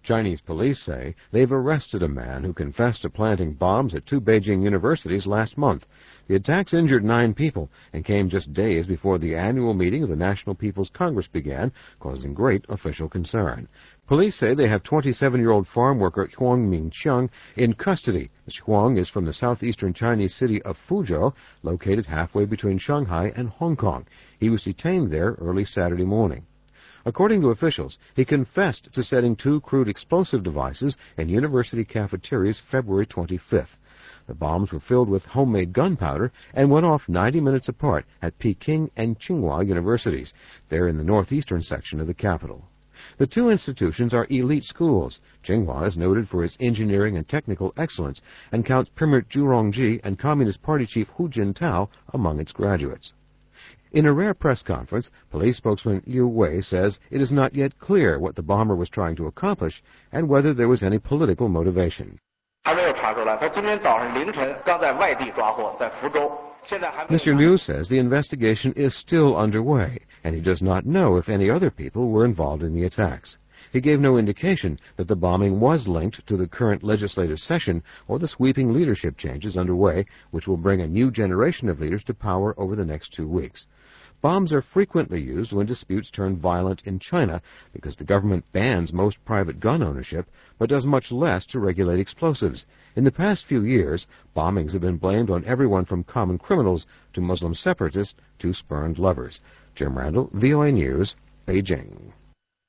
Chinese police say they've arrested a man who confessed to planting bombs at 2 Beijing universities last month. The attacks injured 9 people and came just days before the annual meeting of the National People's Congress began, causing great official concern. Police say they have 27-year-old farm worker Huang Mingqiang in custody. Mr. Huang is from the southeastern Chinese city of Fuzhou, located halfway between Shanghai and Hong Kong. He was detained there early Saturday morning. According to officials, he confessed to setting 2 crude explosive devices in university cafeterias February 25th. The bombs were filled with homemade gunpowder and went off 90 minutes apart at Peking and Tsinghua universities. They're in the northeastern section of the capital. The 2 institutions are elite schools. Tsinghua is noted for its engineering and technical excellence and counts Premier Zhu Rongji and Communist Party chief Hu Jintao among its graduates. In a rare press conference, police spokesman Liu Wei says it is not yet clear what the bomber was trying to accomplish and whether there was any political motivation. Mr. Liu says the investigation is still underway, and he does not know if any other people were involved in the attacks. He gave no indication that the bombing was linked to the current legislative session or the sweeping leadership changes underway, which will bring a new generation of leaders to power over the next 2 weeks. Bombs are frequently used when disputes turn violent in China because the government bans most private gun ownership but does much less to regulate explosives. In the past few years, bombings have been blamed on everyone from common criminals to Muslim separatists to spurned lovers. Jim Randall, VOA News, Beijing.